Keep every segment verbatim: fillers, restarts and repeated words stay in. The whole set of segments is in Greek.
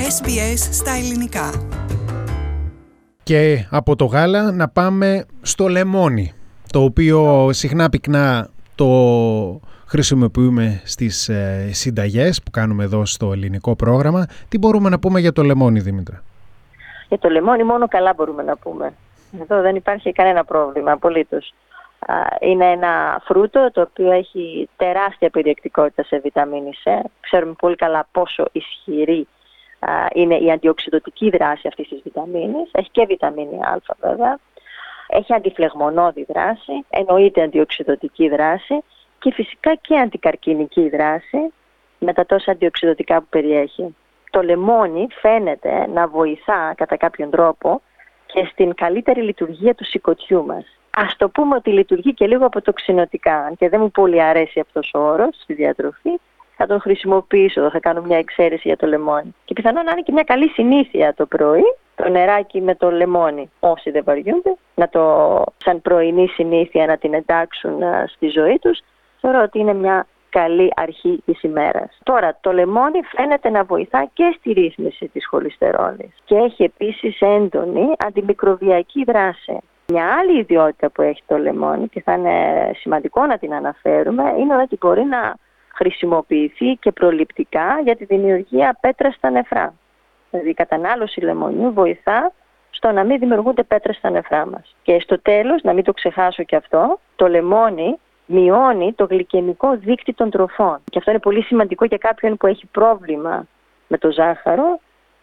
Ες Μπι Ες στα ελληνικά. Και από το γάλα να πάμε στο λεμόνι, το οποίο συχνά πυκνά το χρησιμοποιούμε στις ε, συνταγές που κάνουμε εδώ στο ελληνικό πρόγραμμα. Τι μπορούμε να πούμε για το λεμόνι, Δήμητρα? Για το λεμόνι μόνο καλά μπορούμε να πούμε. Εδώ δεν υπάρχει κανένα πρόβλημα απολύτως. Είναι ένα φρούτο το οποίο έχει τεράστια περιεκτικότητα σε βιταμίνη Σ. Ξέρουμε πολύ καλά πόσο ισχυρή είναι η αντιοξυδωτική δράση αυτής της βιταμίνης. Έχει και βιταμίνη Α βέβαια. Έχει αντιφλεγμονώδη δράση, εννοείται αντιοξυδωτική δράση και φυσικά και αντικαρκινική δράση με τα τόσα αντιοξυδωτικά που περιέχει. Το λεμόνι φαίνεται να βοηθά κατά κάποιον τρόπο και στην καλύτερη λειτουργία του σηκωτιού μας. Ας το πούμε ότι λειτουργεί και λίγο αποτοξινωτικά, και δεν μου πολύ αρέσει αυτός ο όρος στη διατροφή, θα τον χρησιμοποιήσω, θα κάνω μια εξαίρεση για το λεμόνι. Και πιθανόν να είναι και μια καλή συνήθεια το πρωί, το νεράκι με το λεμόνι. Όσοι δεν βαριούνται, να το σαν πρωινή συνήθεια να την εντάξουν στη ζωή τους, θεωρώ ότι είναι μια καλή αρχή της ημέρας. Τώρα, το λεμόνι φαίνεται να βοηθά και στη ρύθμιση της χολυστερόλης και έχει επίσης έντονη αντιμικροβιακή δράση. Μια άλλη ιδιότητα που έχει το λεμόνι, και θα είναι σημαντικό να την αναφέρουμε, είναι ότι μπορεί να χρησιμοποιηθεί και προληπτικά για τη δημιουργία πέτρας στα νεφρά. Δηλαδή η κατανάλωση λεμονιού βοηθά στο να μην δημιουργούνται πέτρες στα νεφρά μας. Και στο τέλος, να μην το ξεχάσω και αυτό, το λεμόνι μειώνει το γλυκαιμικό δείκτη των τροφών. Και αυτό είναι πολύ σημαντικό για κάποιον που έχει πρόβλημα με το ζάχαρο,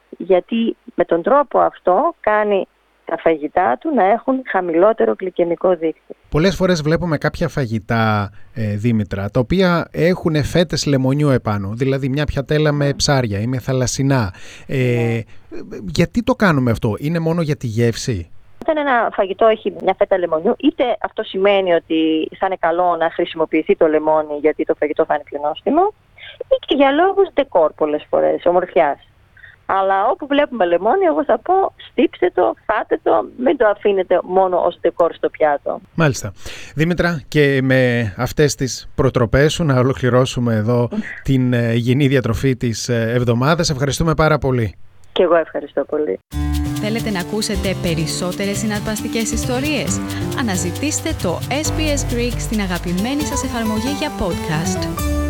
γιατί με τον τρόπο αυτό κάνει τα φαγητά του να έχουν χαμηλότερο γλυκαιμικό δείκτη. Πολλές φορές βλέπουμε κάποια φαγητά, ε, Δήμητρα, τα οποία έχουν φέτες λεμονιού επάνω, δηλαδή μια πιατέλα με ψάρια ή με θαλασσινά. Ε, yeah. Γιατί το κάνουμε αυτό? Είναι μόνο για τη γεύση? Όταν ένα φαγητό έχει μια φέτα λεμονιού, είτε αυτό σημαίνει ότι θα είναι καλό να χρησιμοποιηθεί το λεμόνι γιατί το φαγητό θα είναι πιο νόστιμο, ή και για λόγους ντεκόρ πολλές φορές, ομορφιάς. Αλλά όπου βλέπουμε λεμόνι, εγώ θα πω στύψτε το, φάτε το, μην το αφήνετε μόνο ως ντεκόρ στο πιάτο. Μάλιστα. Δήμητρα, και με αυτές τις προτροπές σου να ολοκληρώσουμε εδώ την υγιεινή διατροφή της εβδομάδας. Ευχαριστούμε πάρα πολύ. Και εγώ ευχαριστώ πολύ. Θέλετε να ακούσετε περισσότερες συναρπαστικές ιστορίες? Αναζητήστε το Ες Μπι Ες Greek στην αγαπημένη σας εφαρμογή για podcast.